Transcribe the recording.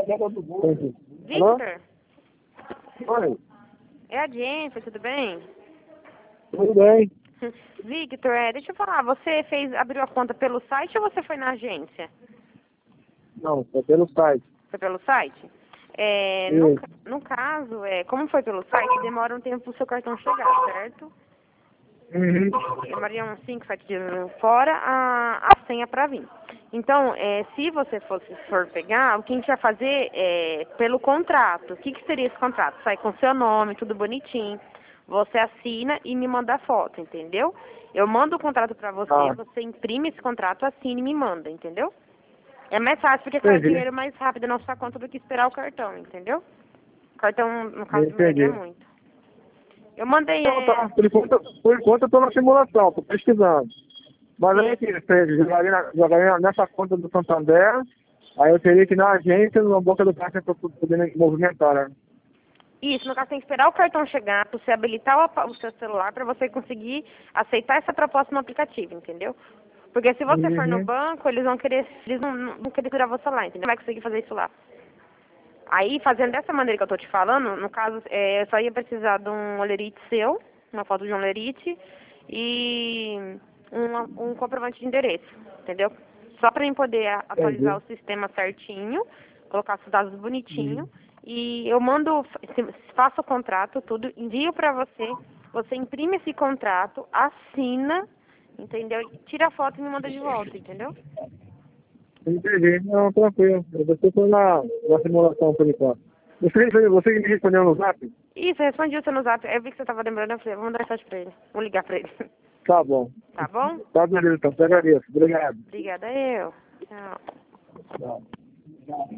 Victor? Oi, É a Jennifer, tudo bem? tudo bem? Victor, deixa eu falar, você abriu a conta pelo site ou você foi na agência? Não, é pelo site. Foi pelo site? Isso. No caso, como foi pelo site, demora um tempo pro seu cartão chegar, certo? Uhum. Demoraria uns 5, 7 dias fora a senha para vir. Então, se você for pegar, o que a gente vai fazer é pelo contrato. O que seria esse contrato? Sai com seu nome, tudo bonitinho. Você assina e me manda a foto, entendeu? Eu mando o contrato para você, Ah, você imprime esse contrato, assina e me manda, entendeu? É mais fácil porque cai o entendi. dinheiro mais rápido na sua conta do que esperar o cartão, entendeu? O cartão, no caso, demoraria Entendi. muito. Eu mandei, Então tá, por enquanto eu tô na simulação, tô pesquisando. Mas aí sim. que você jogaria nessa conta do Santander, aí eu teria que ir na agência, na boca do caixa pra eu poder movimentar, né? Isso, no caso tem que esperar o cartão chegar para você habilitar o seu celular para você conseguir aceitar essa proposta no aplicativo, entendeu? Porque se você for no Uhum. banco, eles não vão querer tirar você lá, entendeu? Não vai conseguir fazer isso lá. Aí, fazendo dessa maneira que eu tô te falando, no caso, eu só ia precisar de um olerite seu, uma foto de um olerite e um comprovante de endereço, entendeu? Só para mim poder atualizar Entendi. o sistema certinho, colocar os dados bonitinho Uhum. e eu mando, faço o contrato, tudo, envio para você, você imprime esse contrato, assina, entendeu? Tira a foto e me manda de volta, entendeu? Entendi. Não, tranquilo. Eu tô na simulação por enquanto. Você que me respondeu no zap? Isso, eu respondi você no zap. Eu vi que você tava lembrando, eu falei, vou mandar mensagem pra ele. Vou ligar pra ele. Tá bom. Tá bom? Tá beleza, então. Te agradeço. Obrigado. Obrigada eu. Tchau. Tchau.